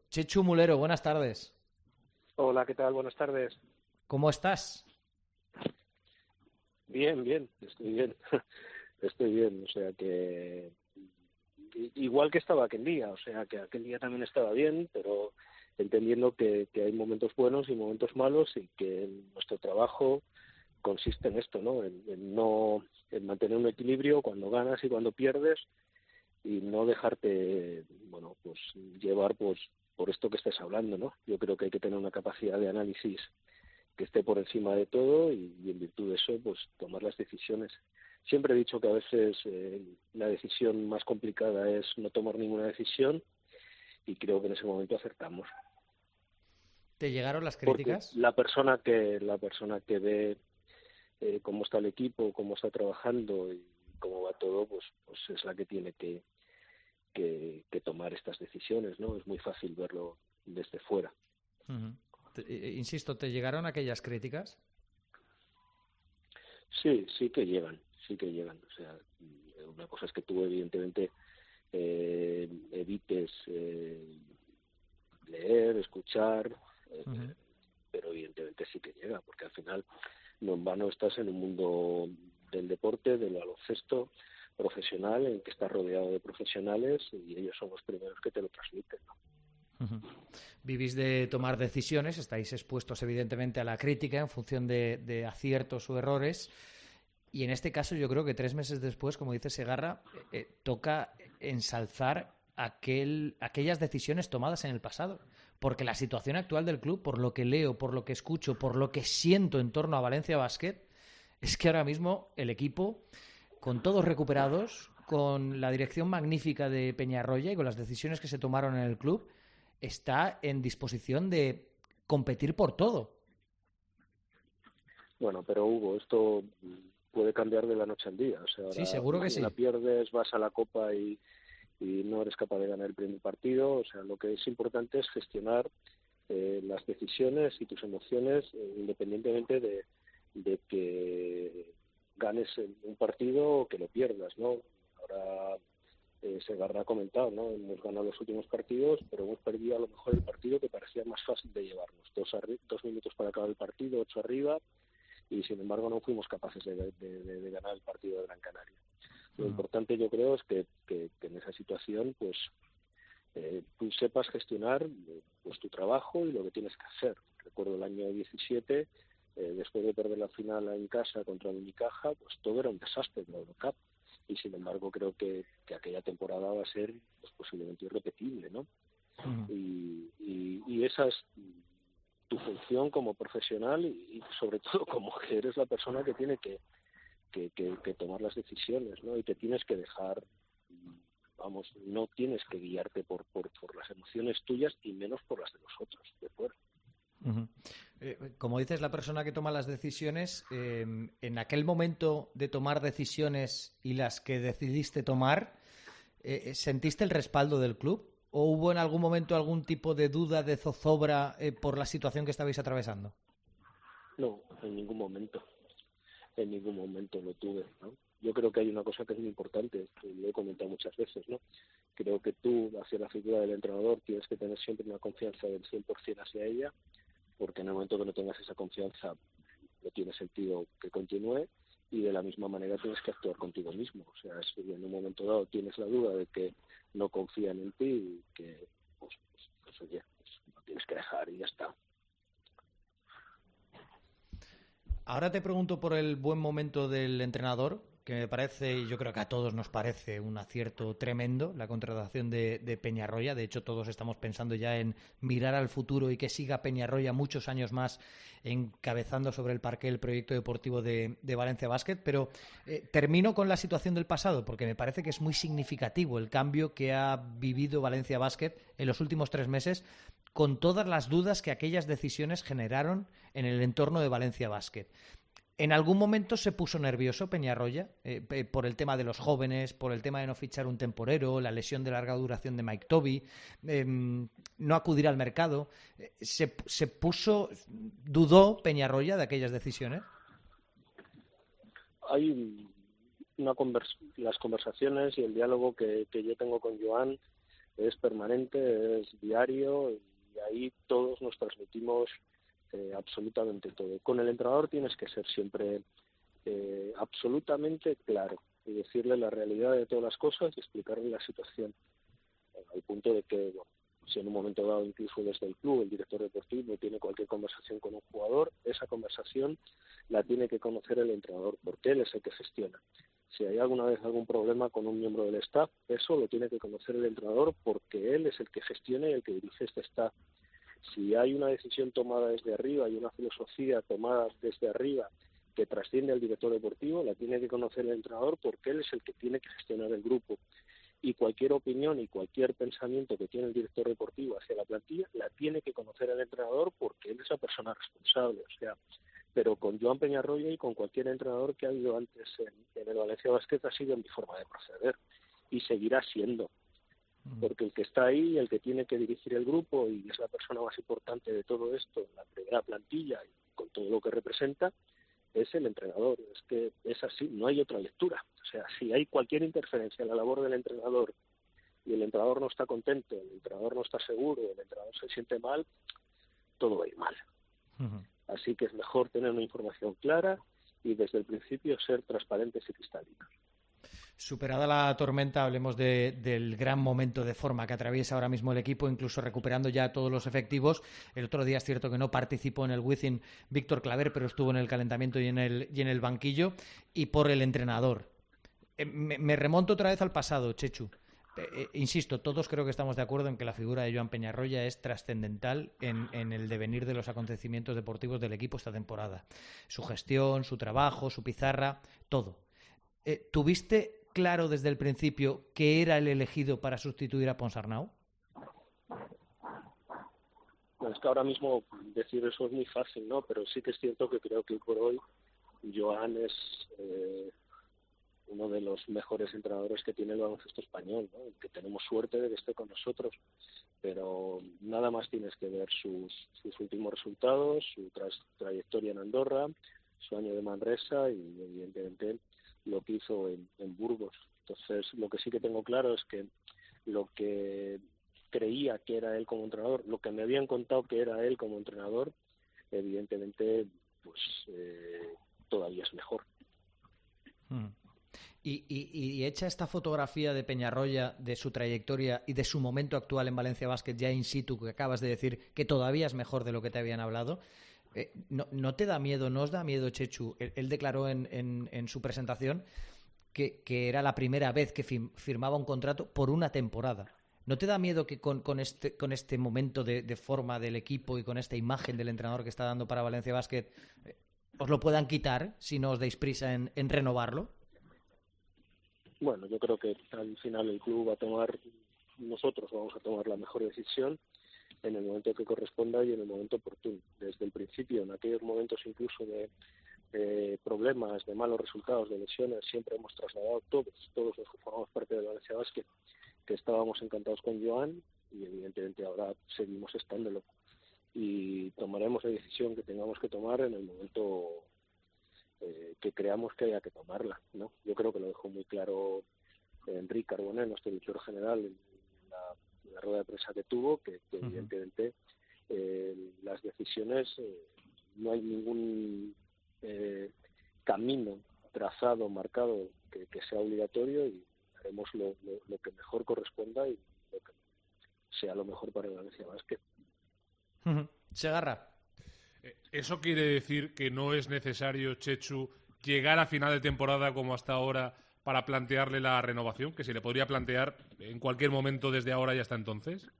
Chechu Mulero, buenas tardes. Hola, ¿qué tal? Buenas tardes. ¿Cómo estás? Bien, bien, estoy bien. Estoy bien, o sea que igual que estaba aquel día, o sea que aquel día también estaba bien, pero entendiendo que hay momentos buenos y momentos malos y que nuestro trabajo consiste en esto, ¿no? En no en mantener un equilibrio cuando ganas y cuando pierdes y no dejarte, bueno, pues llevar pues por esto que estés hablando, ¿no? Yo creo que hay que tener una capacidad de análisis que esté por encima de todo y en virtud de eso, pues tomar las decisiones. Siempre he dicho que a veces la decisión más complicada es no tomar ninguna decisión y creo que en ese momento acertamos. ¿Te llegaron las Porque críticas? la persona que ve cómo está el equipo, cómo está trabajando y cómo va todo, pues es la que tiene que tomar estas decisiones, ¿no? Es muy fácil verlo desde fuera. Ujú. Insisto, ¿te llegaron aquellas críticas? Sí, sí que llegan. O sea, una cosa es que tú evidentemente evites leer, escuchar, eh, Ujú. pero evidentemente sí que llega, porque al final no en vano estás en un mundo del deporte, del baloncesto profesional, en que estás rodeado de profesionales y ellos son los primeros que te lo transmiten, ¿no? Ujú. Vivís de tomar decisiones, estáis expuestos evidentemente a la crítica en función de aciertos o errores. Y en este caso yo creo que 3 meses después, como dice Segarra, toca ensalzar aquellas decisiones tomadas en el pasado. Porque la situación actual del club, por lo que leo, por lo que escucho, por lo que siento en torno a Valencia Basket, es que ahora mismo el equipo, con todos recuperados, con la dirección magnífica de Peñarroya y con las decisiones que se tomaron en el club, está en disposición de competir por todo. Bueno, pero Hugo, esto puede cambiar de la noche al día. O sea, Sí, ahora seguro que mañana sí. pierdes, vas a la Copa y no eres capaz de ganar el primer partido. O sea, lo que es importante es gestionar las decisiones y tus emociones independientemente de que ganes un partido o que lo pierdas, ¿no? Ahora Segarra ha comentado, ¿no? Hemos ganado los últimos partidos, pero hemos perdido a lo mejor el partido que parecía más fácil de llevarnos. 2 minutos para acabar el partido, 8 arriba, y sin embargo no fuimos capaces de ganar el partido de Gran Canaria. Lo Uh-huh. importante yo creo es que en esa situación pues tú sepas gestionar pues tu trabajo y lo que tienes que hacer. Recuerdo el año 17, después de perder la final en casa contra el Unicaja, pues todo era un desastre en la Eurocup. Y sin embargo creo que aquella temporada va a ser pues, posiblemente irrepetible, ¿no? Uh-huh. Y esa es tu función como profesional y sobre todo como que eres la persona que tiene que tomar las decisiones, ¿no? Y te tienes que dejar, vamos, no tienes que guiarte por las emociones tuyas y menos por las de los otros, de fuera. Uh-huh. Como dices, la persona que toma las decisiones, en aquel momento de tomar decisiones y las que decidiste tomar, ¿sentiste el respaldo del club? ¿O hubo en algún momento algún tipo de duda, de zozobra por la situación que estabais atravesando? No, en ningún momento lo tuve, ¿no? Yo creo que hay una cosa que es muy importante, que lo he comentado muchas veces, ¿no? Creo que tú, hacia la figura del entrenador, tienes que tener siempre una confianza del 100% hacia ella, porque en el momento que no tengas esa confianza no tiene sentido que continúe, y de la misma manera tienes que actuar contigo mismo. O sea, si en un momento dado tienes la duda de que no confían en ti y que, pues oye, pues lo tienes que dejar y ya está. Ahora te pregunto por el buen momento del entrenador, que me parece, y yo creo que a todos nos parece un acierto tremendo, la contratación de Peñarroya. De hecho, todos estamos pensando ya en mirar al futuro y que siga Peñarroya muchos años más encabezando sobre el parqué el proyecto deportivo de Valencia Basket. Pero termino con la situación del pasado, porque me parece que es muy significativo el cambio que ha vivido Valencia Basket en los últimos 3 meses, con todas las dudas que aquellas decisiones generaron en el entorno de Valencia Basket. ¿En algún momento se puso nervioso Peñarroya por el tema de los jóvenes, por el tema de no fichar un temporero, la lesión de larga duración de Mike Toby, no acudir al mercado? ¿Dudó Peñarroya de aquellas decisiones? Hay las conversaciones y el diálogo que yo tengo con Joan es permanente, es diario, y ahí todos nos transmitimos absolutamente todo. Con el entrenador tienes que ser siempre absolutamente claro y decirle la realidad de todas las cosas y explicarle la situación, al punto de que, bueno, si en un momento dado, incluso desde el club, el director deportivo tiene cualquier conversación con un jugador, esa conversación la tiene que conocer el entrenador, porque él es el que gestiona. Si hay alguna vez algún problema con un miembro del staff, eso lo tiene que conocer el entrenador, porque él es el que gestiona y el que dirige este staff. Si hay una decisión tomada desde arriba y una filosofía tomada desde arriba que trasciende al director deportivo, la tiene que conocer el entrenador, porque él es el que tiene que gestionar el grupo. Y cualquier opinión y cualquier pensamiento que tiene el director deportivo hacia la plantilla la tiene que conocer el entrenador, porque él es la persona responsable. O sea, pero con Joan Peñarroya y con cualquier entrenador que ha habido antes en el Valencia Basket ha sido mi forma de proceder, y seguirá siendo, porque el que está ahí, el que tiene que dirigir el grupo y es la persona más importante de todo esto, la primera plantilla y con todo lo que representa, es el entrenador. Es que es así, no hay otra lectura. O sea, si hay cualquier interferencia en la labor del entrenador y el entrenador no está contento, el entrenador no está seguro, el entrenador se siente mal, todo va a ir mal. Así que es mejor tener una información clara y desde el principio ser transparentes y cristalinos. Superada la tormenta, hablemos del gran momento de forma que atraviesa ahora mismo el equipo, incluso recuperando ya todos los efectivos. El otro día es cierto que no participó en el Wizzing Víctor Claver, pero estuvo en el calentamiento y en el banquillo. Y por el entrenador. Me remonto otra vez al pasado, Chechu. Insisto, todos creo que estamos de acuerdo en que la figura de Joan Peñarroya es trascendental en el devenir de los acontecimientos deportivos del equipo esta temporada. Su gestión, su trabajo, su pizarra, todo. ¿Tuviste claro desde el principio que era el elegido para sustituir a Ponsarnau? Bueno, es que ahora mismo decir eso es muy fácil, ¿no? Pero sí que es cierto que creo que por hoy Joan es uno de los mejores entrenadores que tiene el baloncesto español, ¿no? Y que tenemos suerte de que esté con nosotros. Pero nada más tienes que ver sus últimos resultados, su trayectoria en Andorra, su año de Manresa y evidentemente lo que hizo en Burgos. Entonces, lo que sí que tengo claro es que lo que creía que era él como entrenador, lo que me habían contado que era él como entrenador, evidentemente, pues todavía es mejor. Y hecha esta fotografía de Peñarroya, de su trayectoria y de su momento actual en Valencia Basket, ya in situ, que acabas de decir que todavía es mejor de lo que te habían hablado, ¿no te da miedo, no os da miedo, Chechu? Él declaró en su presentación que era la primera vez que firmaba un contrato por una temporada. ¿No te da miedo que con este momento de forma del equipo y con esta imagen del entrenador que está dando para Valencia Basket os lo puedan quitar si no os dais prisa en renovarlo? Bueno, yo creo que al final el club nosotros vamos a tomar la mejor decisión en el momento que corresponda y en el momento oportuno. Desde el principio, en aquellos momentos incluso de problemas, de malos resultados, de lesiones, siempre hemos trasladado todos los que formamos parte de Valencia Basket, que estábamos encantados con Joan, y evidentemente ahora seguimos estándolo. Y tomaremos la decisión que tengamos que tomar en el momento que creamos que haya que tomarla, ¿no? Yo creo que lo dejó muy claro Enrique Carbonell, nuestro director general, en la rueda de prensa que tuvo, que evidentemente las decisiones, no hay ningún camino trazado, marcado, que sea obligatorio, y haremos lo que mejor corresponda y lo que sea lo mejor para el Valencia Basket. Segarra. ¿Eso quiere decir que no es necesario, Chechu, llegar a final de temporada como hasta ahora para plantearle la renovación, que se le podría plantear en cualquier momento desde ahora y hasta entonces?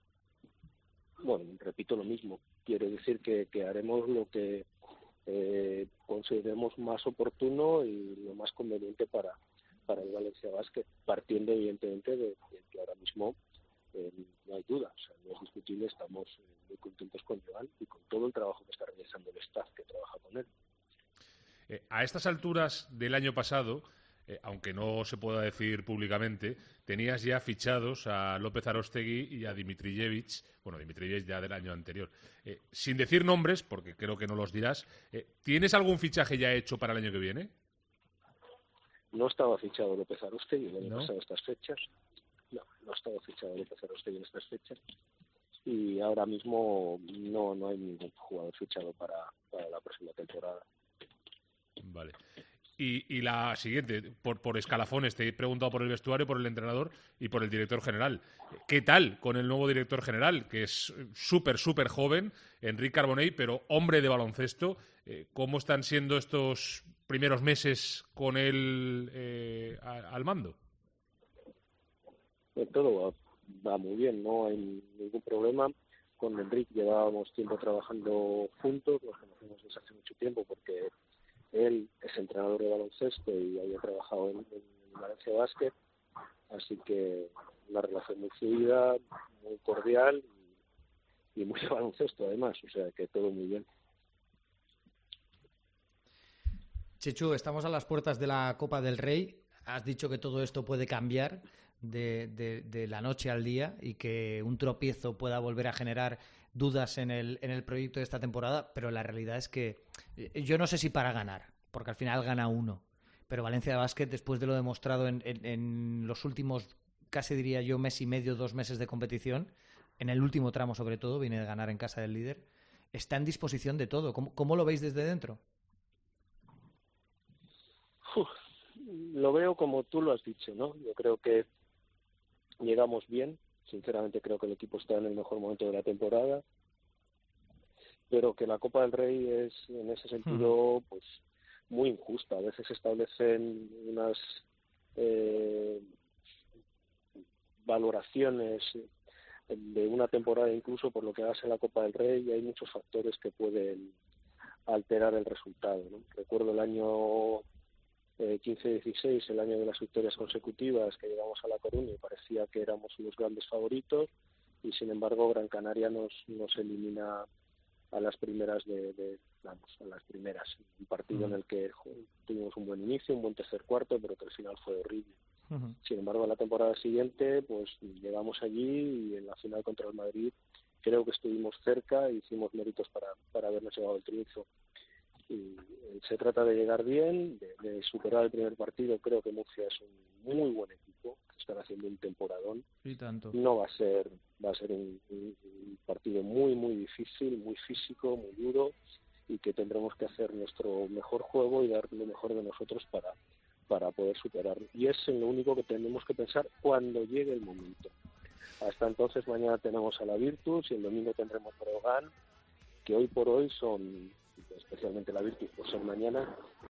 Bueno, repito lo mismo. Quiere decir que haremos lo que consideremos más oportuno y lo más conveniente para el Valencia Basket, partiendo evidentemente de que ahora mismo no hay duda, o sea, no es discutible, estamos muy contentos con Joan y con todo el trabajo que está realizando el staff que trabaja con él. A estas alturas del año pasado, aunque no se pueda decir públicamente, tenías ya fichados a López Arostegui y a Dimitrijevic, bueno, Dimitrijevic ya del año anterior. Sin decir nombres, porque creo que no los dirás, ¿tienes algún fichaje ya hecho para el año que viene? No estaba fichado López Arostegui el año ¿No? pasado, estas fechas. no ha estado fichado López Arostegui en estas fechas, y ahora mismo no hay ningún jugador fichado para la próxima temporada. Vale. Y la siguiente, por escalafones, te he preguntado por el vestuario, por el entrenador y por el director general. ¿Qué tal con el nuevo director general, que es súper joven, Enric Carbonell, pero hombre de baloncesto? ¿Cómo están siendo estos primeros meses con él al mando? Todo va muy bien, no hay ningún problema. Con Enric llevábamos tiempo trabajando juntos, nos conocemos desde hace mucho tiempo porque él es entrenador de baloncesto y había trabajado en Valencia Basket, así que una relación muy fluida, muy cordial y muy de baloncesto además, o sea que todo muy bien. Chechu, estamos a las puertas de la Copa del Rey. Has dicho que todo esto puede cambiar de la noche al día y que un tropiezo pueda volver a generar dudas en el proyecto de esta temporada, pero la realidad es que yo no sé si para ganar, porque al final gana uno, pero Valencia Basket, después de lo demostrado en los últimos, casi diría yo, mes y medio, 2 meses de competición, en el último tramo sobre todo, viene de ganar en casa del líder, está en disposición de todo. ¿Cómo lo veis desde dentro? Lo veo como tú lo has dicho, ¿no? Yo creo que llegamos bien, sinceramente creo que el equipo está en el mejor momento de la temporada, pero que la Copa del Rey es en ese sentido pues muy injusta. A veces se establecen unas valoraciones de una temporada incluso por lo que hagas en la Copa del Rey, y hay muchos factores que pueden alterar el resultado, ¿no? Recuerdo el año 15-16, el año de las victorias consecutivas, que llegamos a La Coruña y parecía que éramos los grandes favoritos, y sin embargo Gran Canaria nos elimina a las primeras a las primeras. Un partido en el que tuvimos un buen inicio, un buen tercer cuarto, pero que al final fue horrible. Sin embargo, en la temporada siguiente, pues llegamos allí y en la final contra el Madrid creo que estuvimos cerca e hicimos méritos para habernos llevado el triunfo. Y se trata de llegar bien, de superar el primer partido. Creo que Murcia es un muy buen equipo, que están haciendo un temporadón. Y tanto. No va a ser un partido muy difícil, muy físico, muy duro, y que tendremos que hacer nuestro mejor juego y dar lo mejor de nosotros para poder superarlo. Y es en lo único que tenemos que pensar cuando llegue el momento. Hasta entonces, mañana tenemos a la Virtus y el domingo tendremos Breogán, que hoy por hoy son, especialmente la Virtus por ser mañana,